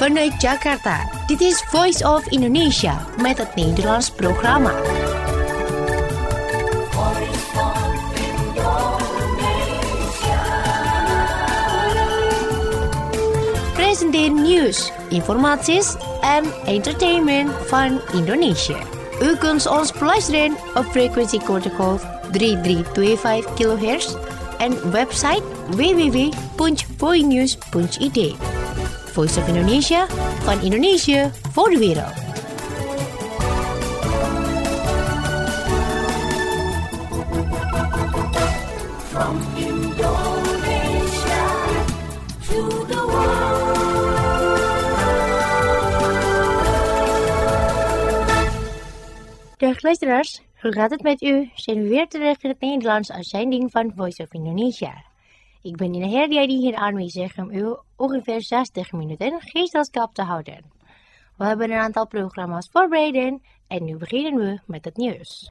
Vanuit Jakarta, dit is Voice of Indonesia met het Nederlands programma. Presenteer nieuws, informaties en entertainment van Indonesië. U kunt ons beluisteren op frequentiegolf 3325 kHz en website www.voinews.id. Voice of Indonesia, van Indonesië voor de wereld. From Indonesia to the world. Dag luisteraars, hoe gaat het met u? Zijn we weer terecht in het Nederlands uitzending van Voice of Indonesia. Ik ben Ina Herdiadi hier aanwezig om u ongeveer 60 minuten gezelschap te houden. We hebben een aantal programma's voorbereid en nu beginnen we met het nieuws.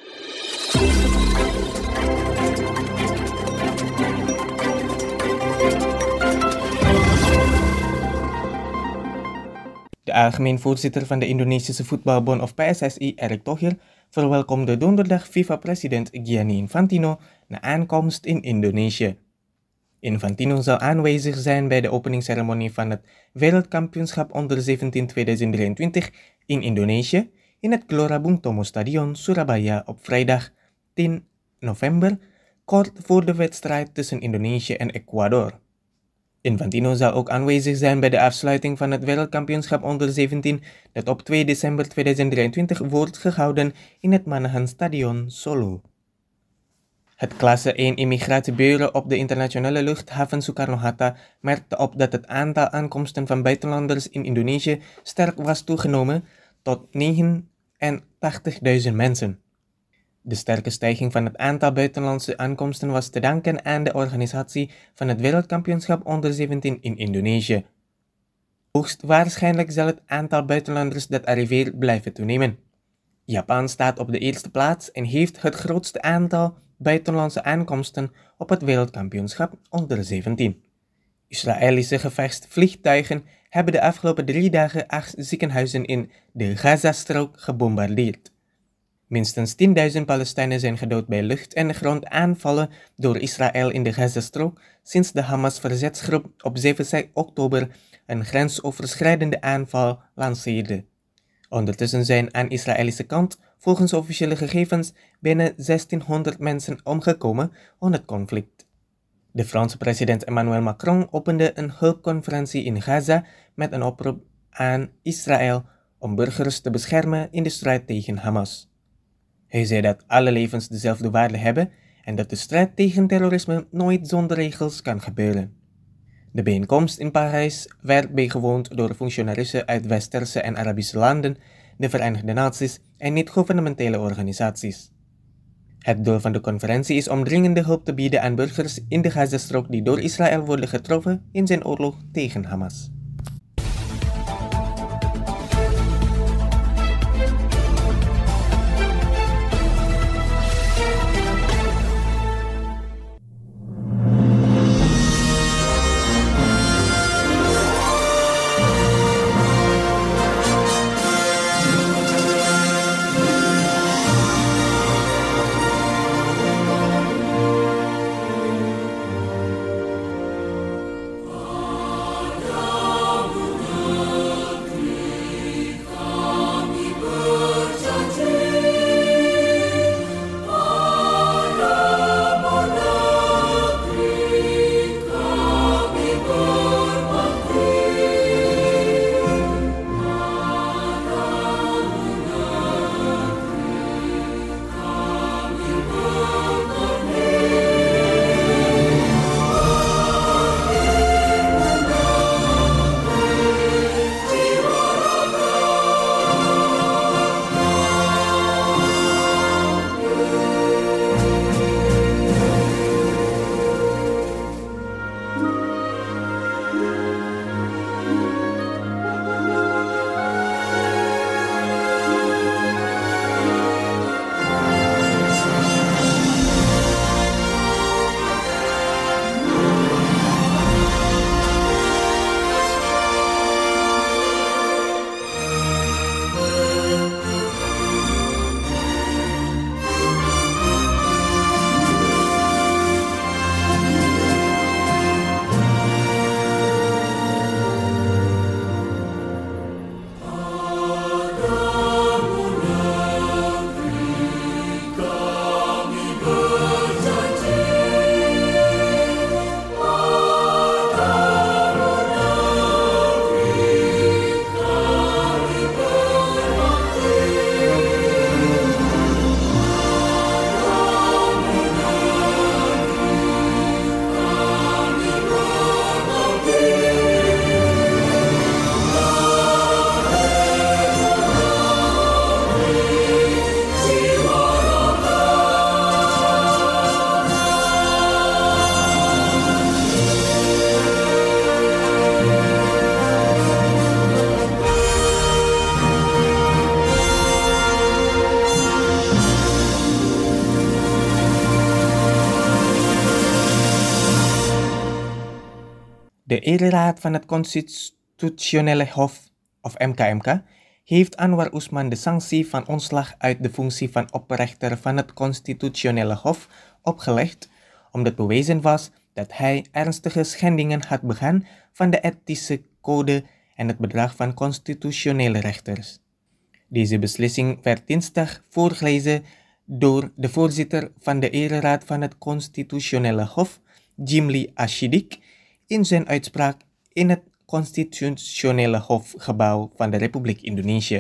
De algemeen voorzitter van de Indonesische Voetbalbond of PSSI, Erick Thohir, verwelkomde donderdag FIFA-president Gianni Infantino na aankomst in Indonesië. Infantino zal aanwezig zijn bij de openingsceremonie van het Wereldkampioenschap onder 17 2023 in Indonesië in het Gelora Bung Tomo Stadion Surabaya op vrijdag 10 november, kort voor de wedstrijd tussen Indonesië en Ecuador. Infantino zal ook aanwezig zijn bij de afsluiting van het Wereldkampioenschap onder 17 dat op 2 december 2023 wordt gehouden in het Manahan Stadion Solo. Het klasse 1 immigratiebureau op de internationale luchthaven Soekarno-Hatta merkte op dat het aantal aankomsten van buitenlanders in Indonesië sterk was toegenomen tot 89.000 mensen. De sterke stijging van het aantal buitenlandse aankomsten was te danken aan de organisatie van het Wereldkampioenschap onder 17 in Indonesië. Hoogstwaarschijnlijk zal het aantal buitenlanders dat arriveert blijven toenemen. Japan staat op de eerste plaats en heeft het grootste aantal buitenlandse aankomsten op het Wereldkampioenschap onder 17. Israëlische gevechtsvliegtuigen hebben de afgelopen 3 dagen 8 ziekenhuizen in de Gazastrook gebombardeerd. Minstens 10.000 Palestijnen zijn gedood bij lucht- en grondaanvallen door Israël in de Gazastrook sinds de Hamas-verzetsgroep op 7 oktober een grensoverschrijdende aanval lanceerde. Ondertussen zijn aan Israëlische kant, volgens officiële gegevens, bijna 1600 mensen omgekomen onder het conflict. De Franse president Emmanuel Macron opende een hulpconferentie in Gaza met een oproep aan Israël om burgers te beschermen in de strijd tegen Hamas. Hij zei dat alle levens dezelfde waarde hebben en dat de strijd tegen terrorisme nooit zonder regels kan gebeuren. De bijeenkomst in Parijs werd bijgewoond door functionarissen uit Westerse en Arabische landen, de Verenigde Naties en niet-gouvernementele organisaties. Het doel van de conferentie is om dringende hulp te bieden aan burgers in de Gazastrook die door Israël worden getroffen in zijn oorlog tegen Hamas. De ereraad van het Constitutionele Hof, of MKMK, heeft Anwar Usman de sanctie van ontslag uit de functie van oprechter van het Constitutionele Hof opgelegd, omdat bewezen was dat hij ernstige schendingen had begaan van de ethische code en het bedrag van constitutionele rechters. Deze beslissing werd dinsdag voorgelezen door de voorzitter van de ereraad van het Constitutionele Hof, Jimli Ashidik, in zijn uitspraak in het Constitutionele Hofgebouw van de Republiek Indonesië.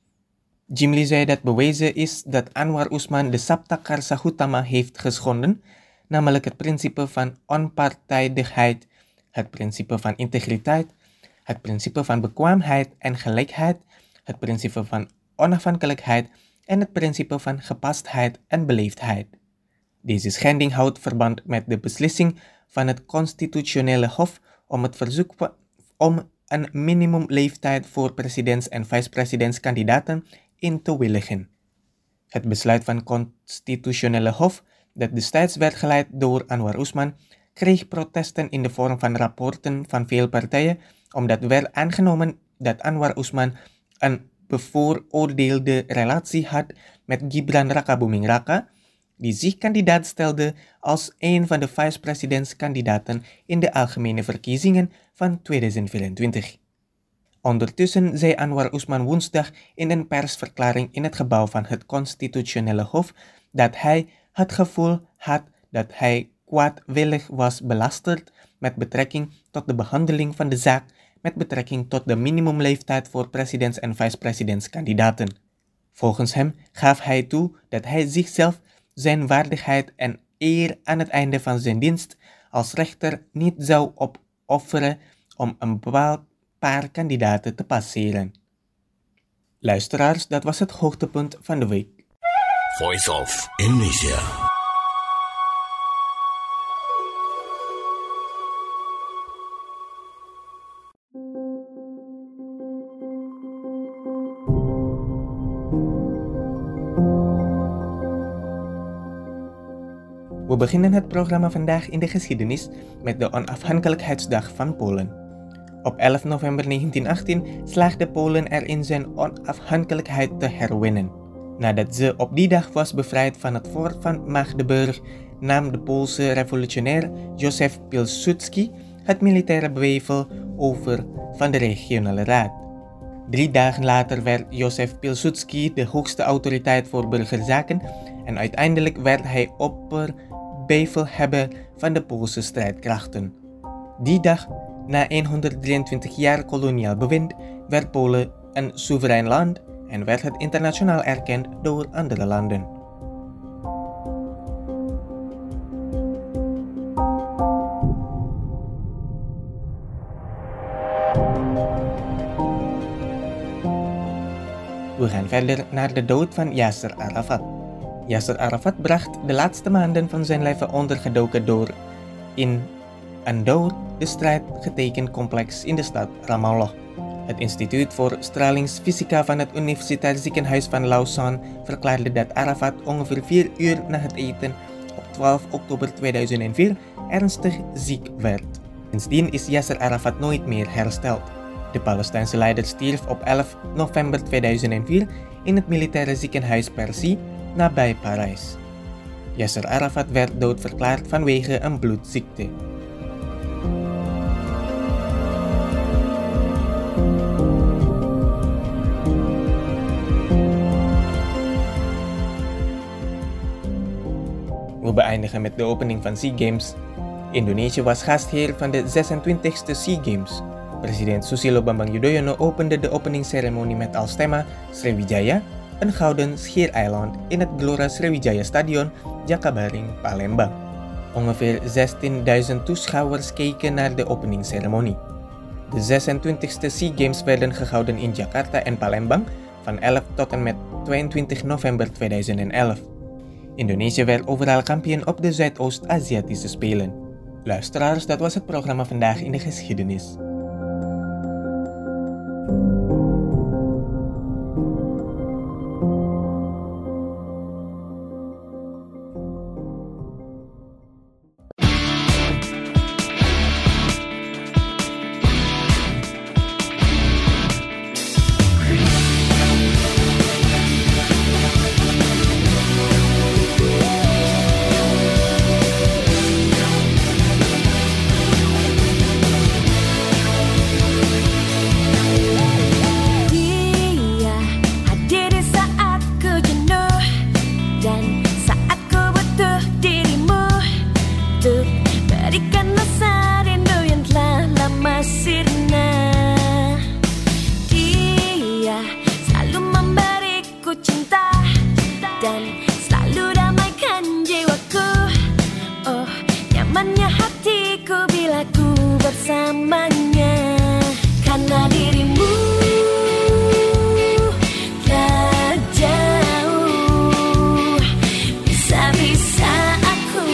Jimli zei dat bewezen is dat Anwar Usman de Sabta Karsa Utama heeft geschonden, namelijk het principe van onpartijdigheid, het principe van integriteit, het principe van bekwaamheid en gelijkheid, het principe van onafhankelijkheid en het principe van gepastheid en beleefdheid. Deze schending houdt verband met de beslissing van het Constitutionele Hof om het verzoek om een minimumleeftijd voor presidents- en vicepresidentskandidaten in te willigen. Het besluit van het Constitutionele Hof, dat destijds werd geleid door Anwar Usman, kreeg protesten in de vorm van rapporten van veel partijen, omdat werd aangenomen dat Anwar Usman een bevooroordeelde relatie had met Gibran Rakabuming Raka, die zich kandidaat stelde als een van de vicepresidentskandidaten in de algemene verkiezingen van 2024. Ondertussen zei Anwar Usman woensdag in een persverklaring in het gebouw van het Constitutionele Hof dat hij het gevoel had dat hij kwaadwillig was belasterd met betrekking tot de behandeling van de zaak met betrekking tot de minimumleeftijd voor presidents- en vicepresidentskandidaten. Volgens hem gaf hij toe dat hij zichzelf, zijn waardigheid en eer aan het einde van zijn dienst als rechter niet zou opofferen om een bepaald paar kandidaten te passeren. Luisteraars, dat was het hoogtepunt van de week. Voice of Indonesia. We beginnen het programma vandaag in de geschiedenis met de onafhankelijkheidsdag van Polen. Op 11 november 1918 slaagde Polen erin zijn onafhankelijkheid te herwinnen. Nadat ze op die dag was bevrijd van het fort van Magdeburg, nam de Poolse revolutionair Józef Pilsudski het militaire bevel over van de regionale raad. 3 dagen later werd Józef Pilsudski de hoogste autoriteit voor burgerzaken en uiteindelijk werd hij opperbevelhebber van de Poolse strijdkrachten. Die dag, na 123 jaar koloniaal bewind, werd Polen een soeverein land en werd het internationaal erkend door andere landen. We gaan verder naar de dood van Yasser Arafat. Yasser Arafat bracht de laatste maanden van zijn leven ondergedoken door in een door de strijd getekend complex in de stad Ramallah. Het Instituut voor Stralingsfysica van het Universitair Ziekenhuis van Lausanne verklaarde dat Arafat ongeveer 4 uur na het eten op 12 oktober 2004 ernstig ziek werd. Sindsdien is Yasser Arafat nooit meer hersteld. De Palestijnse leider stierf op 11 november 2004 in het militaire ziekenhuis Persi nabij Parijs. Yasser Arafat werd doodverklaard vanwege een bloedziekte. We beëindigen met de opening van SEA Games. Indonesië was gastheer van de 26e SEA Games. President Susilo Bambang Yudhoyono opende de openingsceremonie met als thema Sriwijaya, een gouden schiereiland in het Gelora Sriwijaya Stadion, Jakabaring, Palembang. Ongeveer 16.000 toeschouwers keken naar de openingsceremonie. De 26e SEA Games werden gehouden in Jakarta en Palembang van 11 tot en met 22 november 2011. Indonesië werd overal kampioen op de Zuidoost-Aziatische Spelen. Luisteraars, dat was het programma vandaag in de geschiedenis. Nyamannya hatiku bila ku bersamanya, karena dirimu tak jauh. Bisa-bisa aku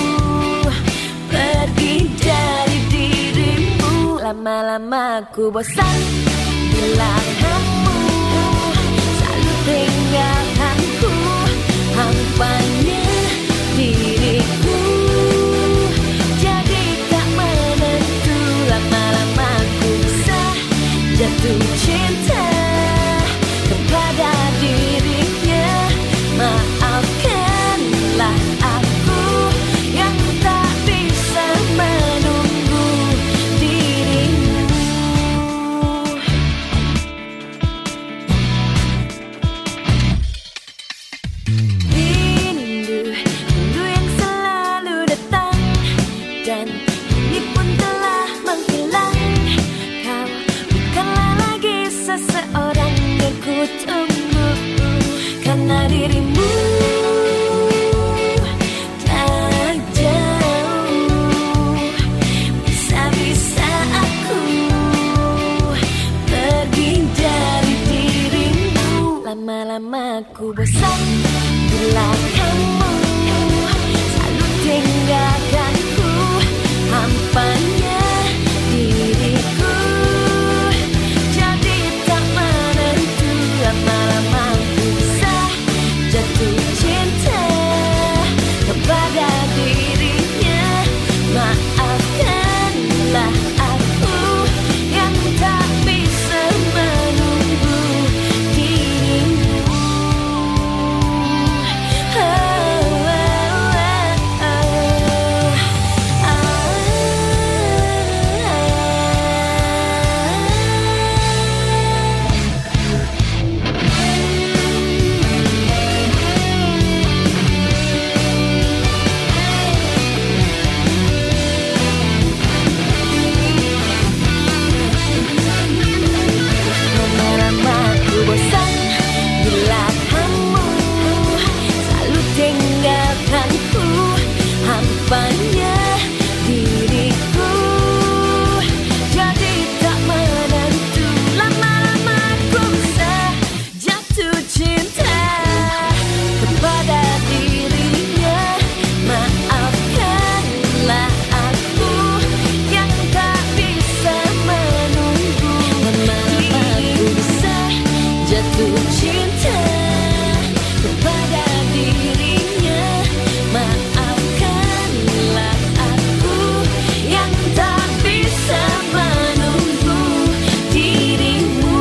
pergi dari dirimu. Lama-lama ku bosan bila kamu selalu tinggalkanku. Hampanya diriku jadi tak menentu. Lama-lama ku bisa jatuh cinta kepada dirinya. Maafkanlah aku yang tak bisa menunggu dirimu. Rindu yang selalu datang dan ini pun telah menghilang. Kau bukanlah lagi seseorang yang ku tunggu, karena dirimu tak jauh. Bisa-bisa aku pergi dari dirimu. Lama-lama ku bosan bila kamu selalu tinggalkanku. Hampanya diriku jadi tak menentu. Lama-lama ku bisa jatuh cinta kepada dirinya. Maafkanlah aku yang tak bisa menunggu dirimu. Lama-lama ku bosan bila kamu selalu tinggalkanku. Hampanya diriku jadi tak menentu. Lama-lama ku bisa jatuh cinta kepada dirinya. Maafkanlah aku yang tak bisa menunggu. Lama-lama ku bisa jatuh cinta kepada dirinya. Maafkanlah aku yang tak bisa menunggu dirimu.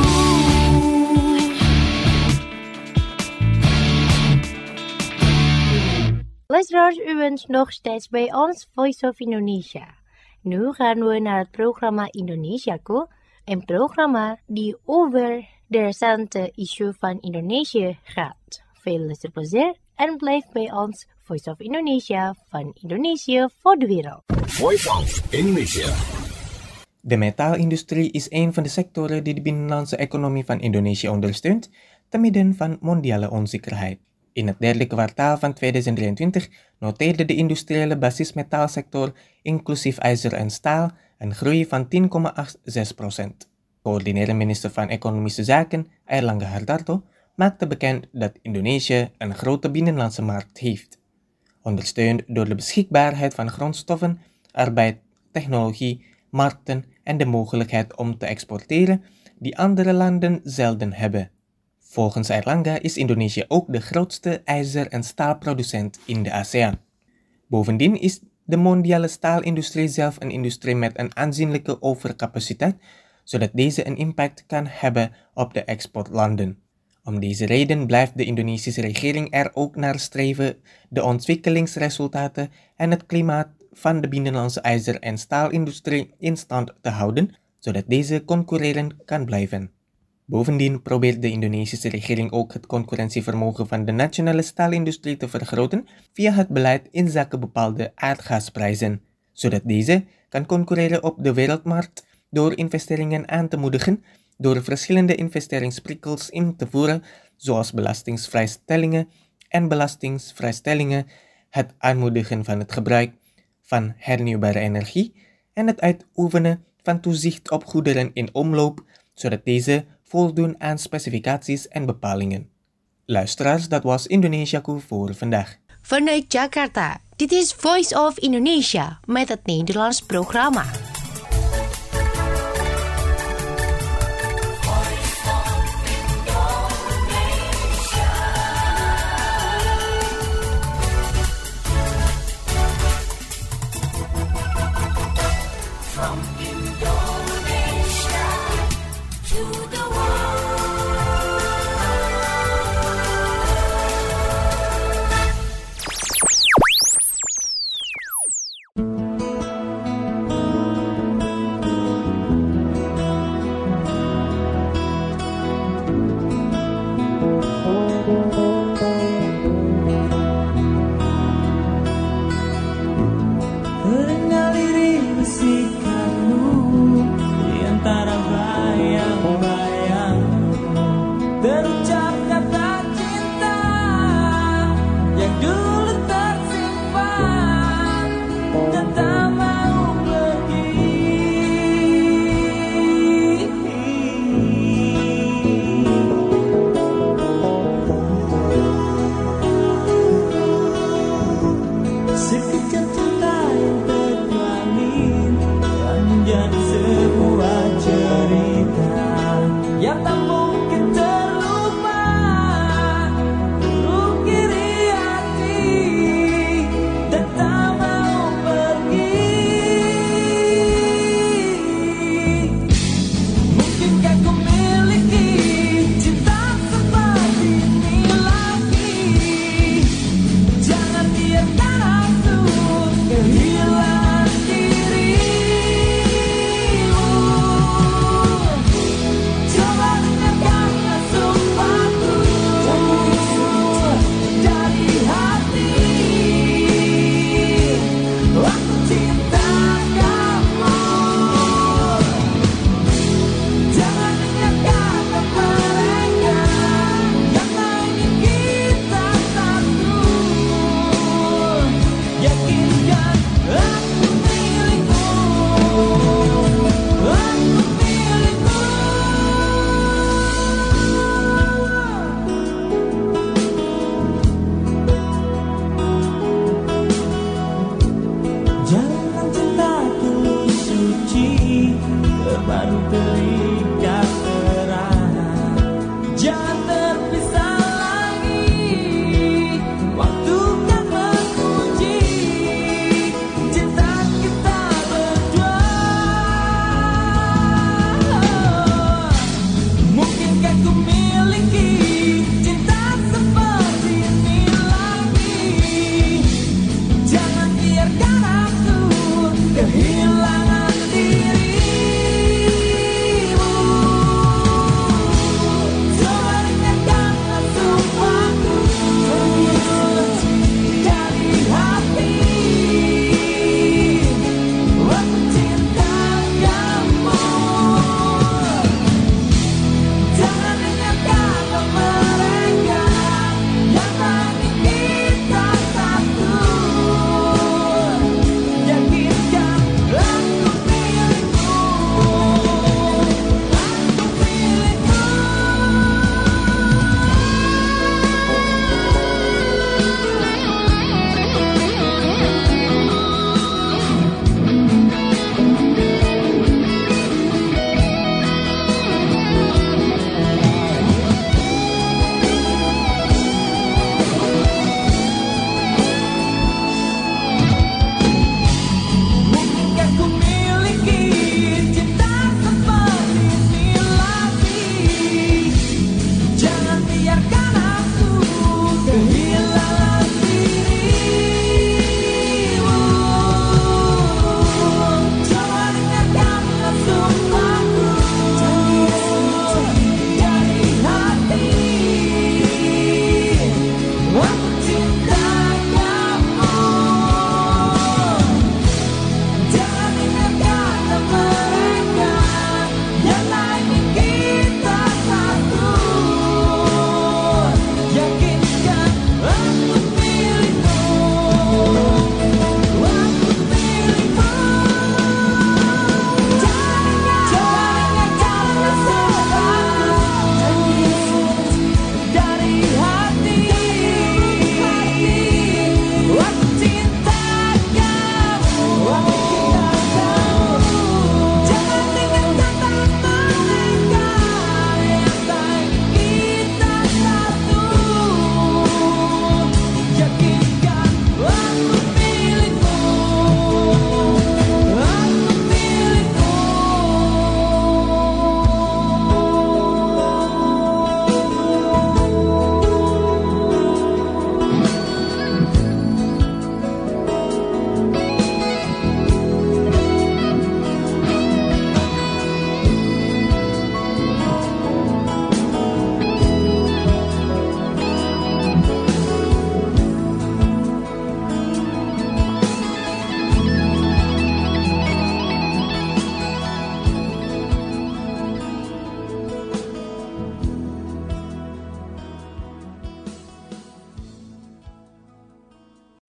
Luisteraars, u bent nog steeds bij ons Voice of Indonesia. Nu gaan we naar het programma Indonesiaku, een programma die over de recente issue van Indonesië gaat. Veel luisterplezier en blijf bij ons Voice of Indonesia van Indonesië voor de wereld. Voice of Indonesia. De metaalindustrie is een van de sectoren die de binnenlandse economie van Indonesië ondersteunt, te midden van mondiale onzekerheid. In het derde kwartaal van 2023 noteerde de industriële basismetaalsector, inclusief ijzer en staal, een groei van 10,86%. Coördinerend minister van Economische Zaken, Airlangga Hartarto, maakte bekend dat Indonesië een grote binnenlandse markt heeft. Ondersteund door de beschikbaarheid van grondstoffen, arbeid, technologie, markten en de mogelijkheid om te exporteren die andere landen zelden hebben. Volgens Airlangga is Indonesië ook de grootste ijzer- en staalproducent in de ASEAN. Bovendien is de mondiale staalindustrie zelf een industrie met een aanzienlijke overcapaciteit, zodat deze een impact kan hebben op de exportlanden. Om deze reden blijft de Indonesische regering er ook naar streven de ontwikkelingsresultaten en het klimaat van de binnenlandse ijzer- en staalindustrie in stand te houden, zodat deze concurrerend kan blijven. Bovendien probeert de Indonesische regering ook het concurrentievermogen van de nationale staalindustrie te vergroten via het beleid inzake bepaalde aardgasprijzen, zodat deze kan concurreren op de wereldmarkt door investeringen aan te moedigen, door verschillende investeringsprikkels in te voeren, zoals belastingsvrijstellingen en belastingsvrijstellingen, het aanmoedigen van het gebruik van hernieuwbare energie en het uitoefenen van toezicht op goederen in omloop, zodat deze voldoen aan specificaties en bepalingen. Luisteraars, dat was Indonesiaku voor vandaag. Vanuit Jakarta, dit is Voice of Indonesia met het Nederlands programma. Terdengar lirik bisikanmu di antara bayang-bayang, terucap kata cinta yang dulu tersimpan dan tak mau pergi. Sekejap cinta yang terjalin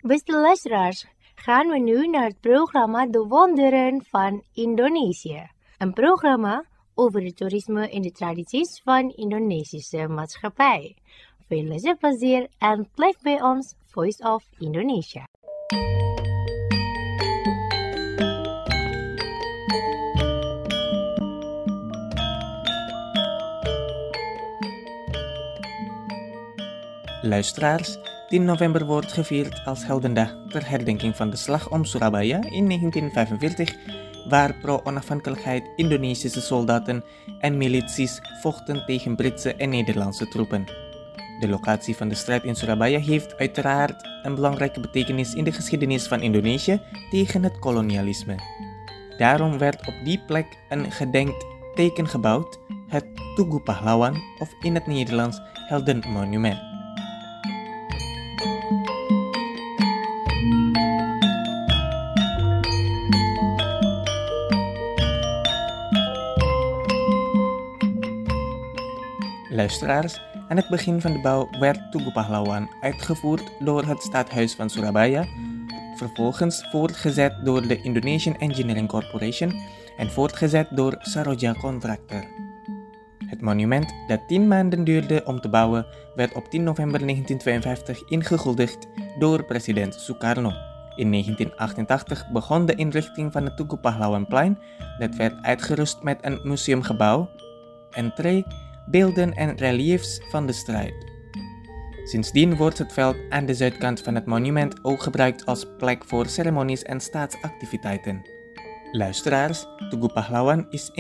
Beste luisteraars, gaan we nu naar het programma De Wonderen van Indonesië. Een programma over het toerisme en de tradities van Indonesische maatschappij. Veel luisterplezier en blijf bij ons Voice of Indonesia. Luisteraars, 10 november wordt gevierd als Heldendag ter herdenking van de Slag om Surabaya in 1945, waar pro-onafhankelijkheid Indonesische soldaten en milities vochten tegen Britse en Nederlandse troepen. De locatie van de strijd in Surabaya heeft uiteraard een belangrijke betekenis in de geschiedenis van Indonesië tegen het kolonialisme. Daarom werd op die plek een gedenkteken gebouwd, het Tugu Pahlawan of in het Nederlands Heldenmonument. Luisteraars, aan het begin van de bouw werd Tugu Pahlawan uitgevoerd door het Stadhuis van Surabaya, vervolgens voortgezet door de Indonesian Engineering Corporation en voortgezet door Saroja Contractor. Het monument, dat 10 maanden duurde om te bouwen, werd op 10 november 1952 ingehuldigd door president Sukarno. In 1988 begon de inrichting van het Tugu Pahlawanplein, dat werd uitgerust met een museumgebouw, entree, beelden en reliefs van de strijd. Sindsdien wordt het veld aan de zuidkant van het monument ook gebruikt als plek voor ceremonies en staatsactiviteiten. Luisteraars, Tugu Pahlawan is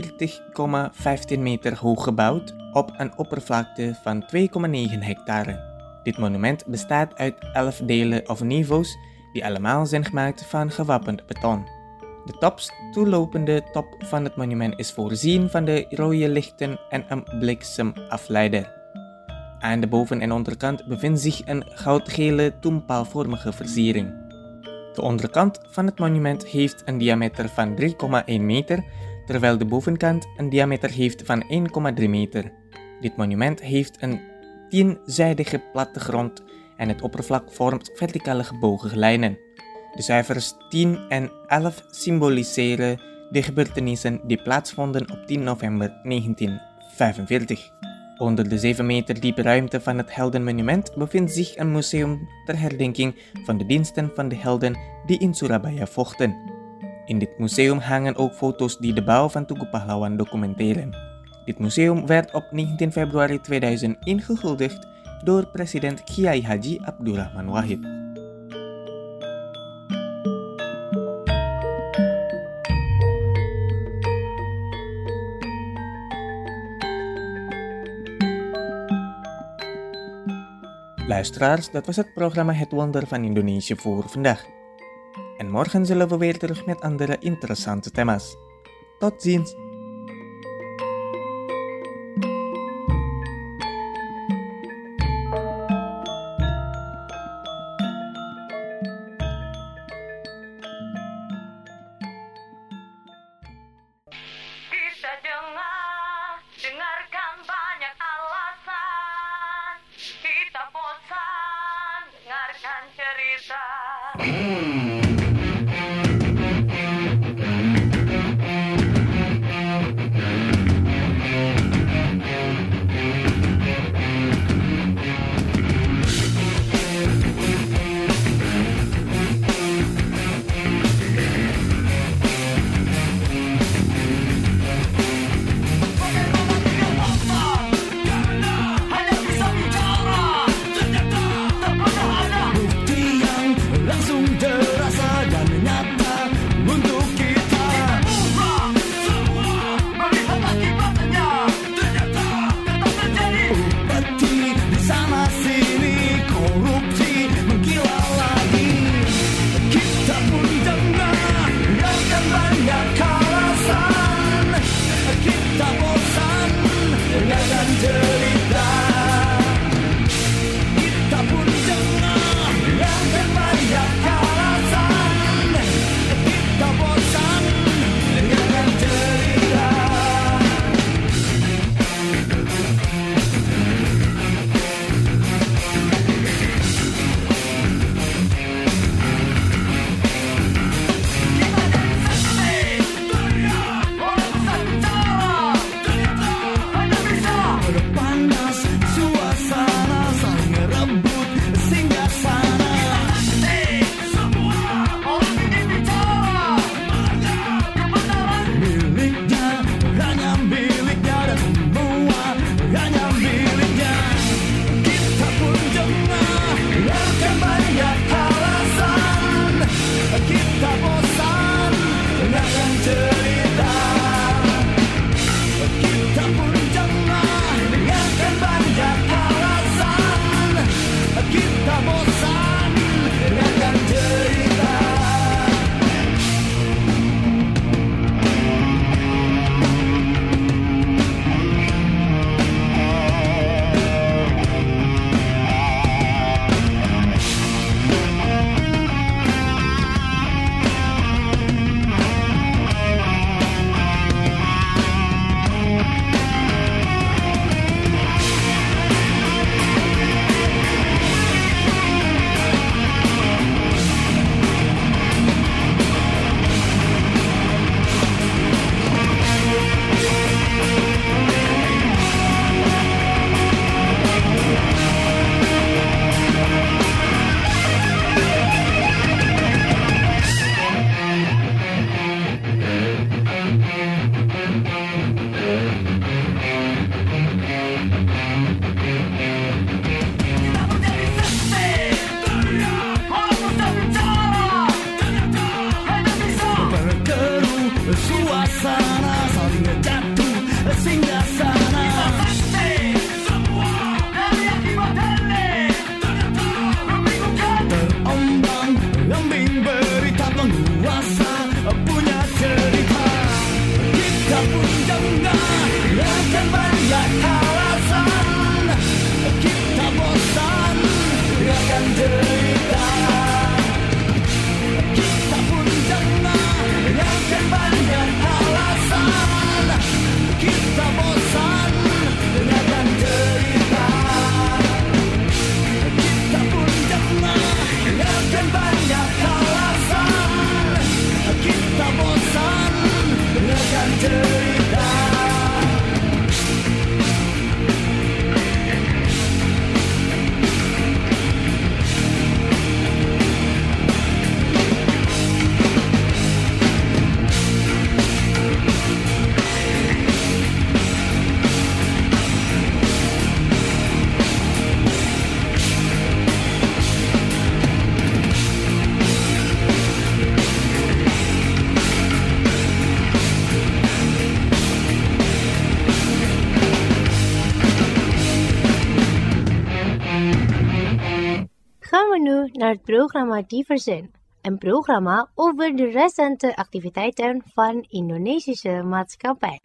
41,15 meter hoog gebouwd op een oppervlakte van 2,9 hectare. Dit monument bestaat uit 11 delen of niveaus die allemaal zijn gemaakt van gewapend beton. De toelopende top van het monument is voorzien van de rode lichten en een bliksemafleider. Aan de boven- en onderkant bevindt zich een goudgele toenpaalvormige versiering. De onderkant van het monument heeft een diameter van 3,1 meter, terwijl de bovenkant een diameter heeft van 1,3 meter. Dit monument heeft een 10-zijdige plattegrond en het oppervlak vormt verticale gebogen lijnen. De cijfers 10 en 11 symboliseren de gebeurtenissen die plaatsvonden op 10 november 1945. Onder de 7 meter diepe ruimte van het Heldenmonument bevindt zich een museum ter herdenking van de diensten van de helden die in Surabaya vochten. In dit museum hangen ook foto's die de bouw van Tugu Pahlawan documenteren. Dit museum werd op 19 februari 2000 ingehuldigd door president Kiai Haji Abdurrahman Wahid. Luisteraars, dat was het programma Het Wonder van Indonesië voor vandaag. En morgen zullen we weer terug met andere interessante thema's. Tot ziens! Bisa dengarkan banyak alasan. Kita bosan dengarkan cerita. Bukti yang langsung deras u naar het programma Diversen, een programma over de recente activiteiten van Indonesische maatschappij.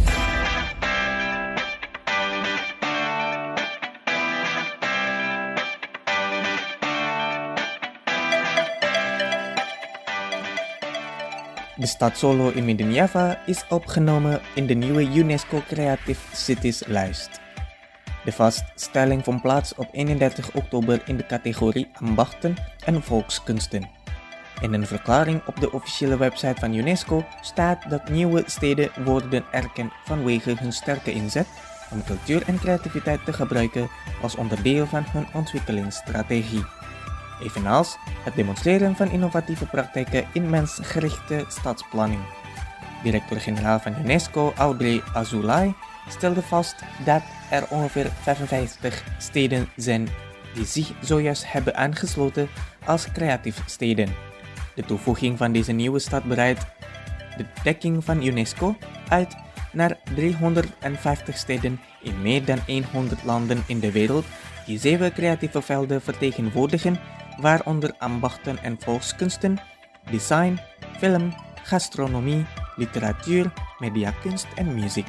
De stad Solo in Midden-Java is opgenomen in de nieuwe UNESCO Creative Cities lijst. De vaststelling vond plaats op 31 oktober in de categorie ambachten en volkskunsten. In een verklaring op de officiële website van UNESCO staat dat nieuwe steden worden erkend vanwege hun sterke inzet om cultuur en creativiteit te gebruiken als onderdeel van hun ontwikkelingsstrategie. Evenals het demonstreren van innovatieve praktijken in mensgerichte stadsplanning. Directeur-generaal van UNESCO, Audrey Azoulay, stelde vast dat er ongeveer 55 steden zijn die zich zojuist hebben aangesloten als creatief steden. De toevoeging van deze nieuwe stad breidt de dekking van UNESCO uit naar 350 steden in meer dan 100 landen in de wereld die 7 creatieve velden vertegenwoordigen, waaronder ambachten en volkskunsten, design, film, gastronomie, literatuur, mediakunst en muziek.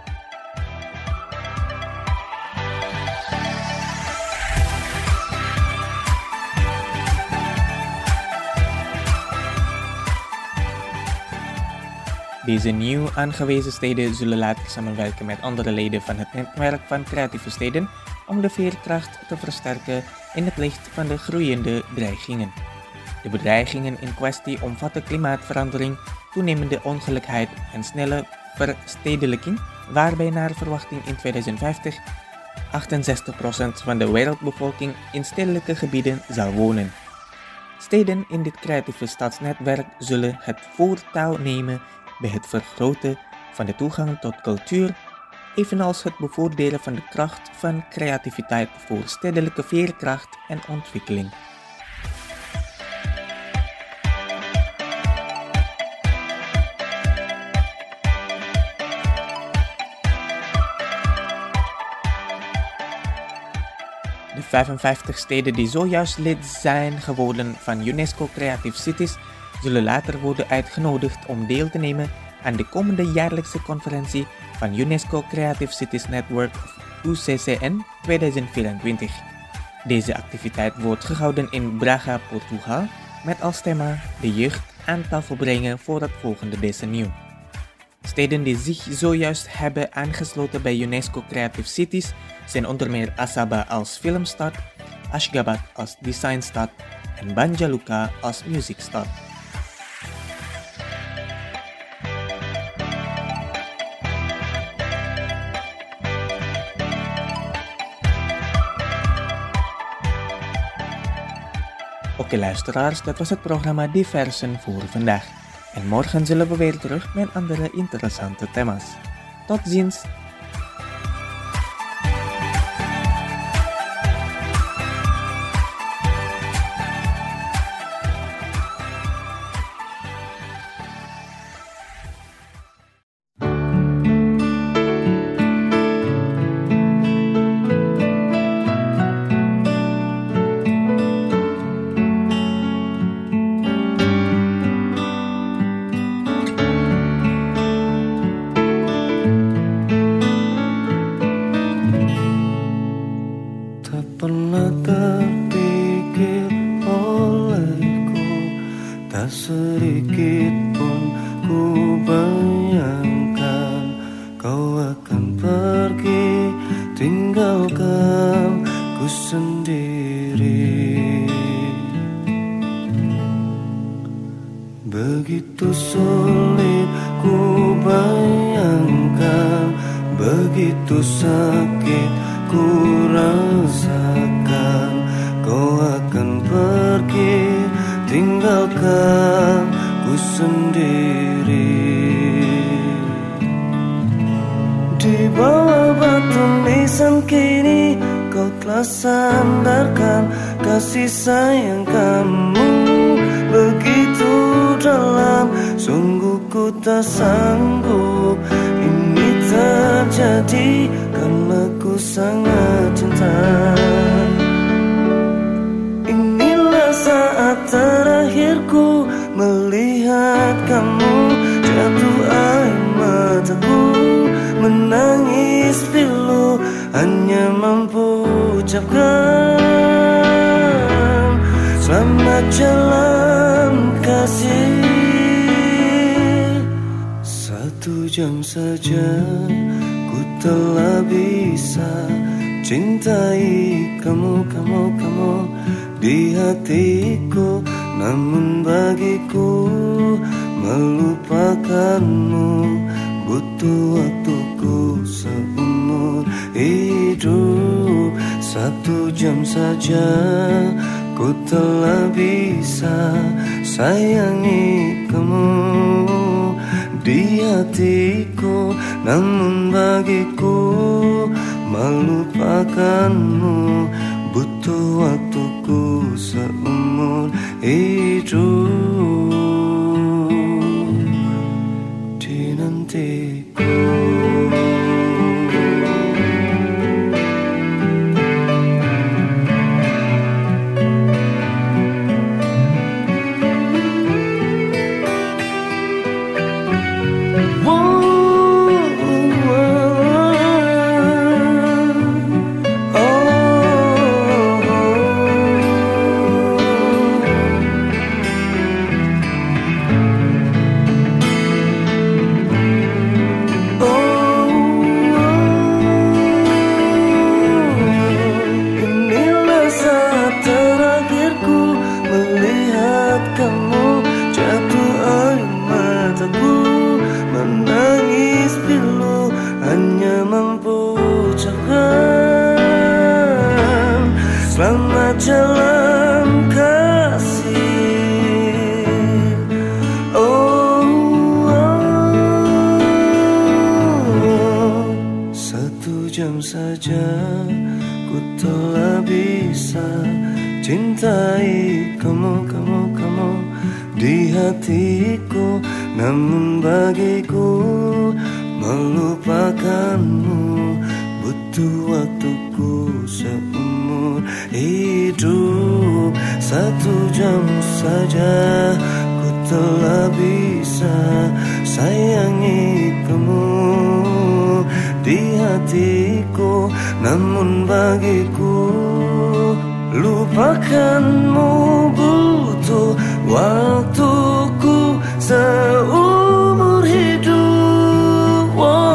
Deze nieuw aangewezen steden zullen later samenwerken met andere leden van het netwerk van creatieve steden om de veerkracht te versterken in het licht van de groeiende dreigingen. De bedreigingen in kwestie omvatten klimaatverandering, toenemende ongelijkheid en snelle verstedelijking, waarbij naar verwachting in 2050 68% van de wereldbevolking in stedelijke gebieden zal wonen. Steden in dit creatieve stadsnetwerk zullen het voortouw nemen bij het vergroten van de toegang tot cultuur, evenals het bevorderen van de kracht van creativiteit voor stedelijke veerkracht en ontwikkeling. De 55 steden die zojuist lid zijn geworden van UNESCO Creative Cities zullen later worden uitgenodigd om deel te nemen aan de komende jaarlijkse conferentie van UNESCO Creative Cities Network of UCCN 2024. Deze activiteit wordt gehouden in Braga, Portugal, met als thema de jeugd aan tafel brengen voor het volgende decennium. Steden die zich zojuist hebben aangesloten bij UNESCO Creative Cities zijn onder meer Asaba als filmstad, Ashgabat als designstad en Banja Luka als muziekstad. Oké luisteraars, dat was het programma Diversen voor vandaag. En morgen zullen we weer terug met andere interessante thema's. Tot ziens! sedikit pun ku bayangkan kau akan pergi, tinggalkan ku sendiri. Begitu sulit ku bayangkan, begitu sakit ku rasakan, kau akan pergi, tinggalkan ku sendiri. Di bawah batu nisan kini kau telah sandarkan kasih sayang kamu begitu dalam. Sungguh ku tak sanggup ini terjadi karena ku sangat cinta. Inilah saat terakhirku melihat kamu, jatuh air mataku, menangis pilu, hanya mampu ucapkan selamat jalan kasih. 1 jam saja ku telah bisa cintai kamu di hatiku, namun bagiku melupakanmu butuh waktuku seumur hidup. 1 jam saja ku telah bisa sayangi kamu di hatiku, namun bagiku melupakanmu butuh waktuku seumur hidup. Dinantiku. Selamat jalan kasih. Oh, 1 jam saja ku telah bisa cintai kamu di hatiku, namun bagiku melupakanmu butuh waktuku seumur hidup. 1 jam saja ku telah bisa sayangi kamu di hatiku, namun bagiku lupakanmu butuh waktuku seumur hidup.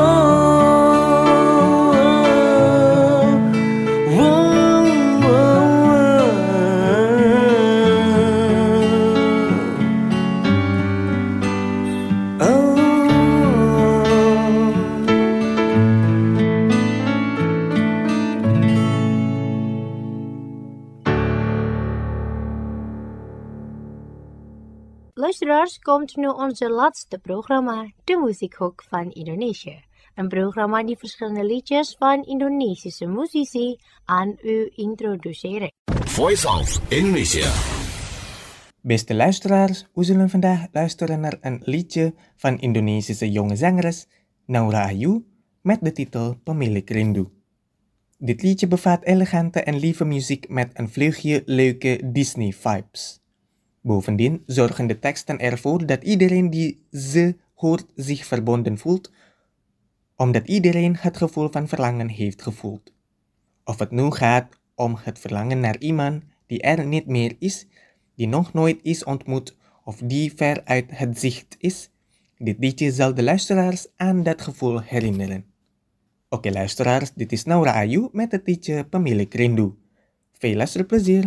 Luisteraars, komt nu onze laatste programma, de Muziekhoek van Indonesië. Een programma die verschillende liedjes van Indonesische muzici aan u introduceren. Voice of Indonesia. Beste luisteraars, we zullen vandaag luisteren naar een liedje van Indonesische jonge zangeres Naura Ayu met de titel Pemilik Rindu. Dit liedje bevat elegante en lieve muziek met een vleugje leuke Disney-vibes. Bovendien zorgen de teksten ervoor dat iedereen die ze hoort zich verbonden voelt, omdat iedereen het gevoel van verlangen heeft gevoeld. Of het nu gaat om het verlangen naar iemand die er niet meer is, die nog nooit is ontmoet of die ver uit het zicht is, dit liedje zal de luisteraars aan dat gevoel herinneren. Oké luisteraars, dit is Naura Ayu met het liedje Pemilik Rindu. Veel luisterplezier!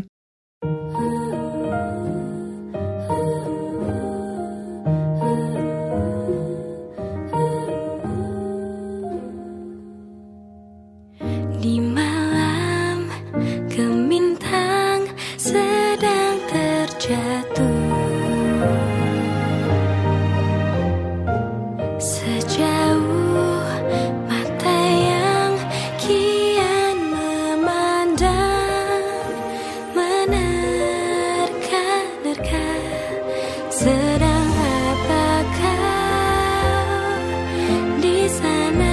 Di malam gemintang sedang terjatuh, sejauh mata yang kian memandang, menerka-nerka, sedang apa kau di sana?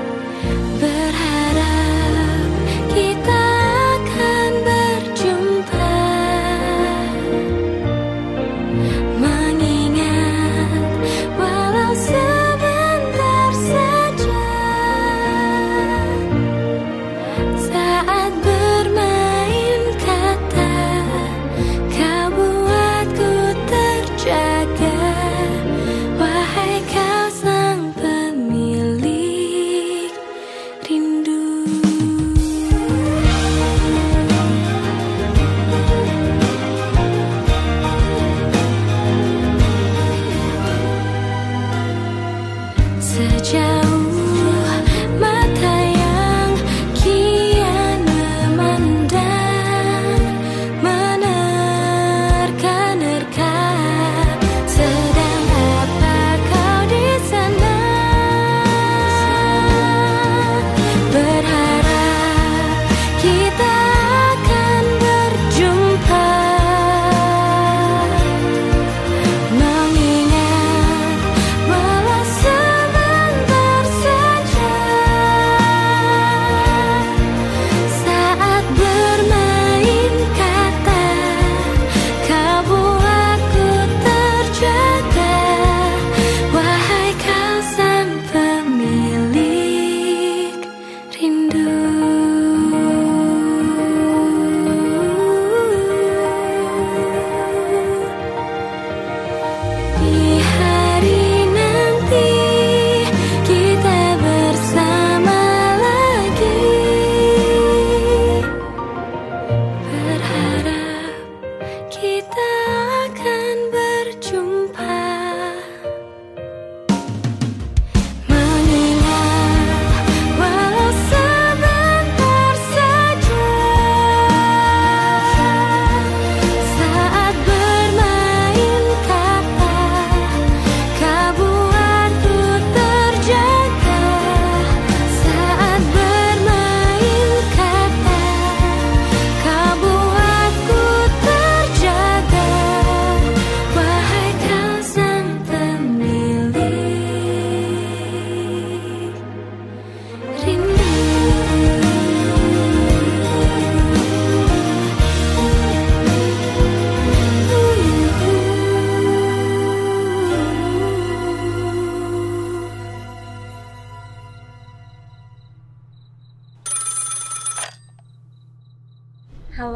Berharap kita akan berjumpa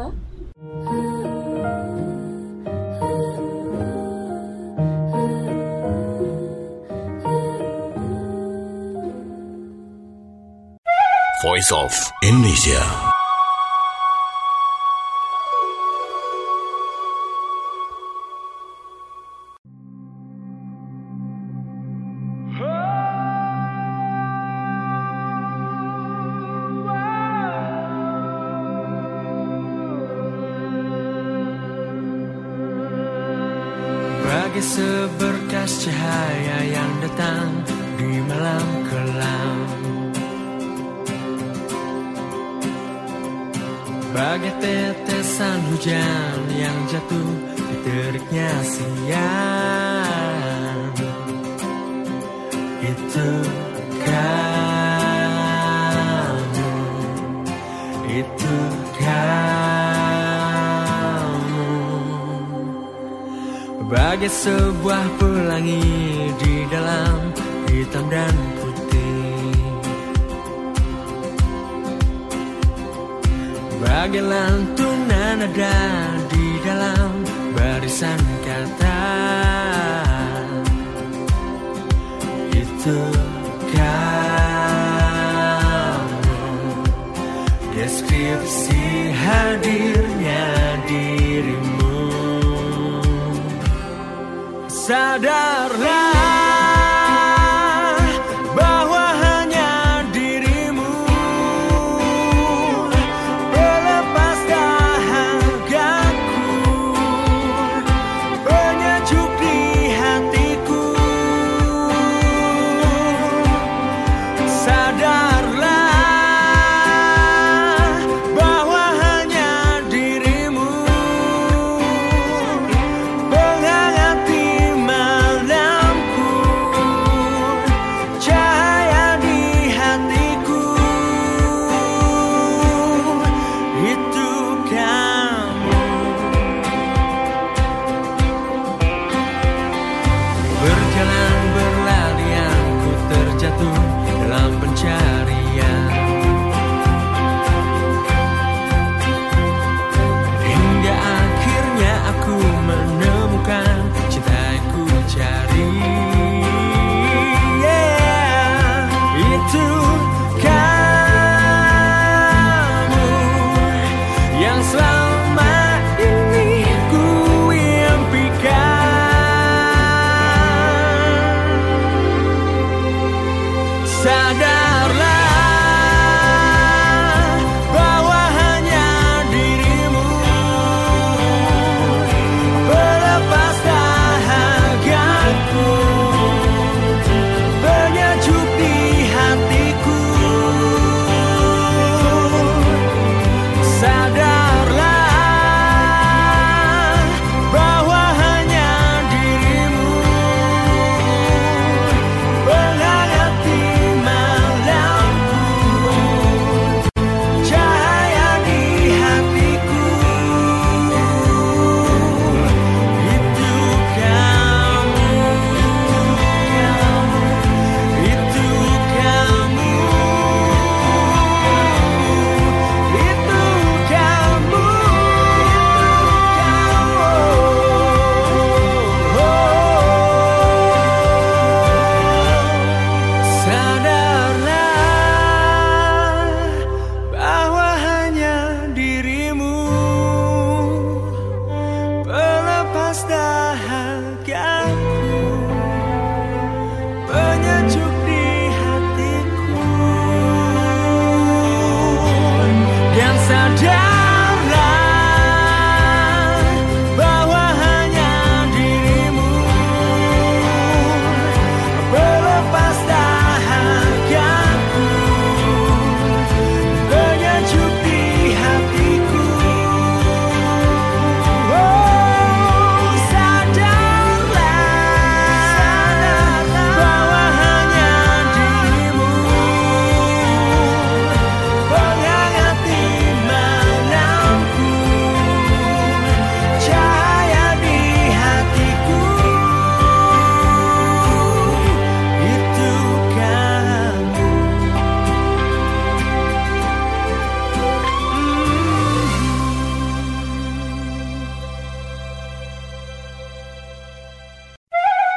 bersama. Voice of Indonesia. Bagai seberkas cahaya yang datang di malam kelam, bagai tetesan hujan yang jatuh di teriknya siang. Itu kamu, itu kamu, bagai sebuah pelangi di dalam hitam dan putih, bagai lantunan nada di dalam barisan kata. Itu kamu, deskripsi hadirnya dirimu. Sadarlah bahwa hanya dirimu pelepas dahagaku, penyejuk di hatiku. Sadarlah bahwa hanya dirimu penghangat di malam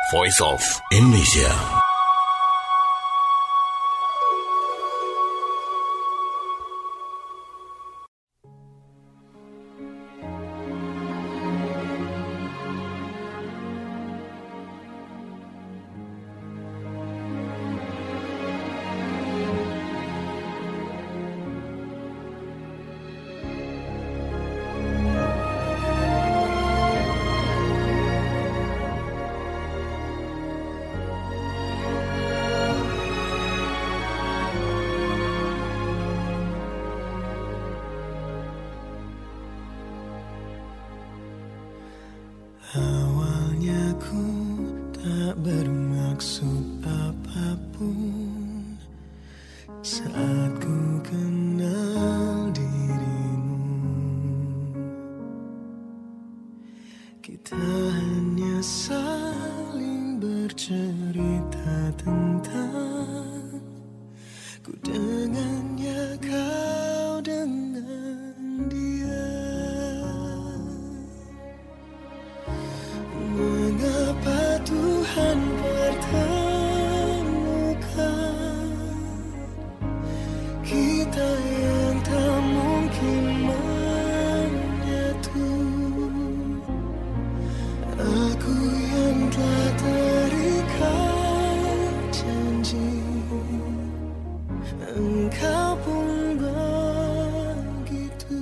Voice of Indonesia. Awalnya ku tak bermaksud apapun saat ku kenal dirimu. Kita hanya saling bercerita tentang ku dengannya, kau dengan dia. Mengapa Tuhan pertemukan kita yang tak mungkin menyatu? Aku yang telah terikat janji, engkau pun begitu.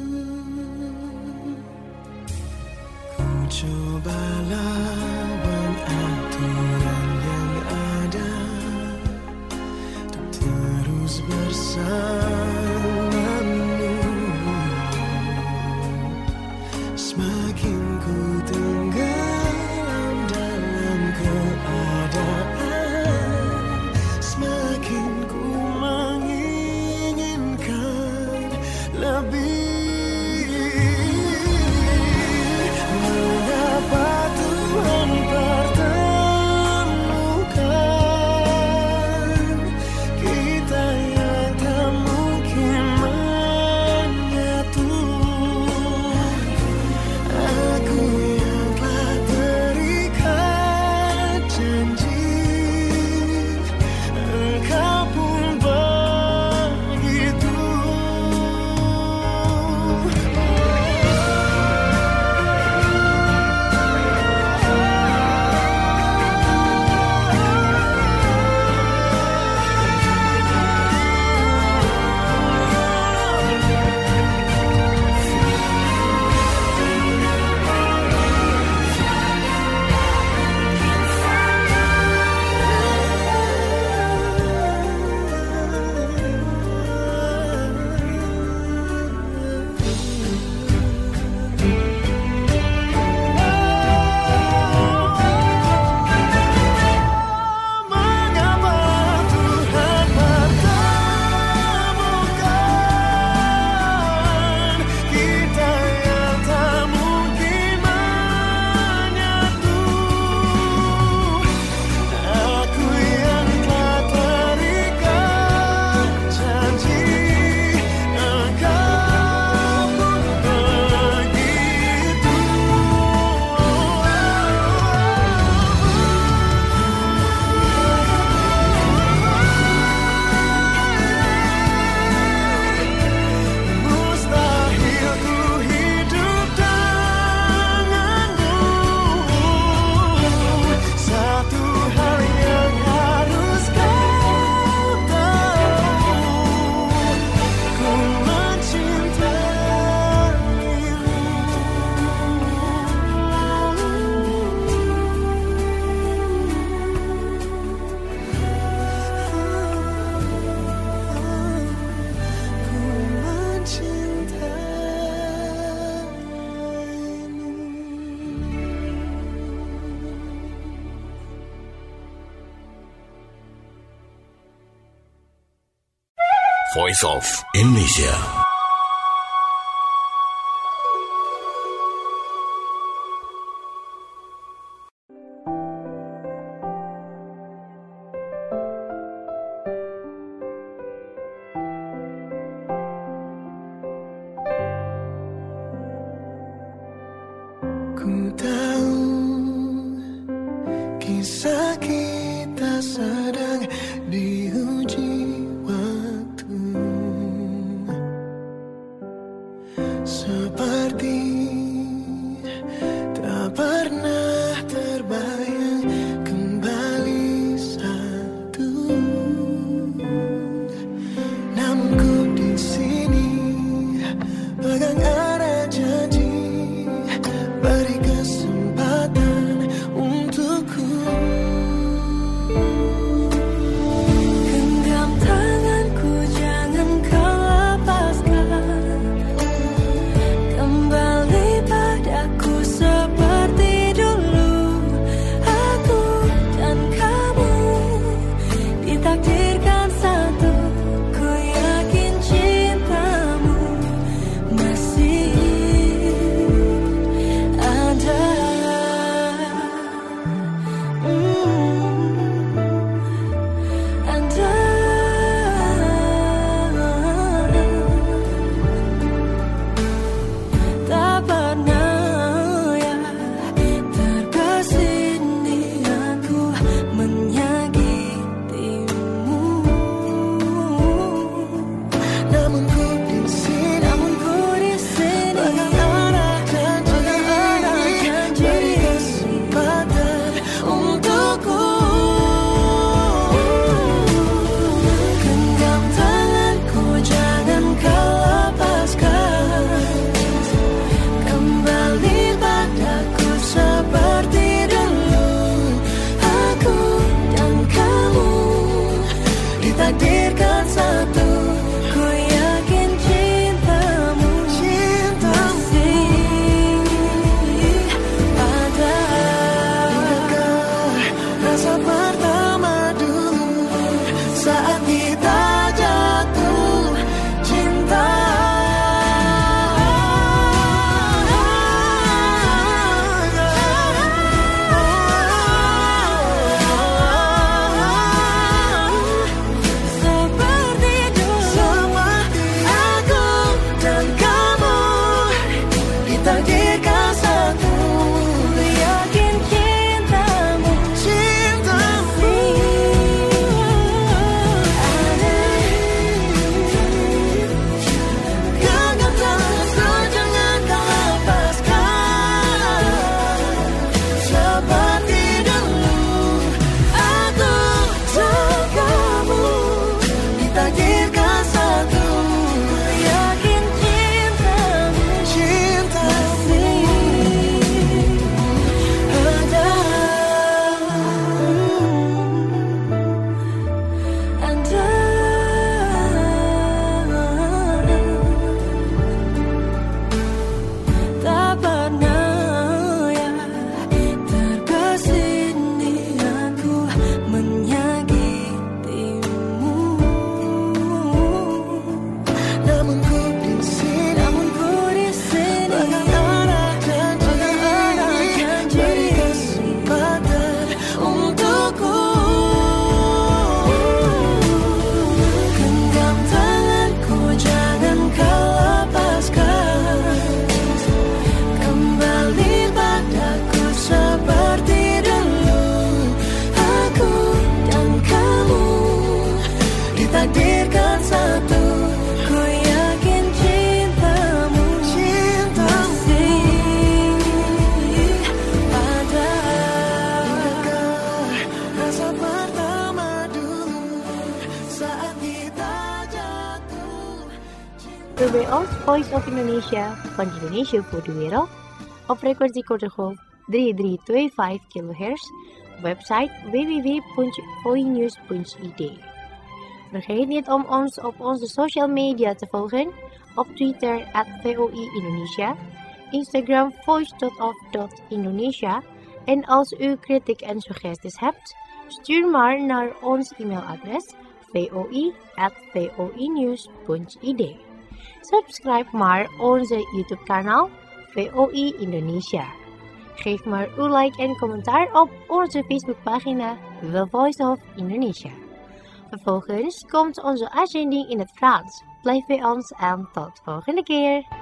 Ku coba lawan aturan yang ada untuk terus bersamamu. Semakin ku tenggelam dalam keadaan, semakin ku menginginkan lebih. Mengapa Tuhan pertemukan kita yang tak mungkin menyatu? Aku yang telah terikat janji, engkau pun begitu. Mengapa Tuhan pertemukan kita yang tak mungkin menyatu? Aku yang telah terikat janji, engkau pun begitu. Mustahil ku hidup denganmu. Satu hal yang harus kau tahu, ku Voice of Indonesia. Ku tahu Kisah kita sedang diuji waktu, seperti tak pernah terbayang kembali satu. Namun ku di sini pegang erat janji, beri kesempatan untukku. Genggam tanganku, jangan kau lepaskan. Kembali padaku seperti dulu. Aku dan kamu ditakdirkan satu. Ku yakin cintamu masih ada. Tak pernah ya terbesit niatku menyakitimu. Namun ku di sini pegang erat janji, beri kesempatan untukku. Genggam tanganku, jangan kau lepaskan. Kembali padaku seperti dulu. Aku dan kamu ditakdirkan satu. Ku yakin cintamu masih ada. Ingatkah rasa pertama dulu saat kita jatuh cinta? Seperti dulu. Aku dan kamu ditakdirkan satu. Ku yakin cintamu Genggam tanganku, jangan kau lepaskan. Seperti dulu, aku dan kamu ditakdirkan satu. yakin cintamu Cinta ada. Tak pernah ya terbesit niatku menyakitimu. namun ku di sini pegang erat janji, beri kesempatan untukku. Genggam tanganku, jangan kau lepaskan. Kembali padaku seperti dulu. Aku dan kamu Ditakdirkan satu. ku yakin cintamu masih ada. Ingatkah rasa pertama dulu saat kita jatuh cinta? RBO's Voice of Indonesia van Indonesia voor de wereld op frequentie korte golf 3325 kHz, website www.voinews.id. Vergeet niet om ons op onze social media te volgen, op Twitter @VOI Indonesia, Instagram voice.of.indonesia en als u kritiek en suggesties hebt, stuur maar naar ons e-mailadres voi@voinews.id. Subscribe maar onze YouTube kanaal VOI Indonesia. Geef maar uw like en commentaar op onze Facebookpagina The Voice of Indonesia. Vervolgens komt onze uitzending in het Frans. Blijf bij ons en tot volgende keer.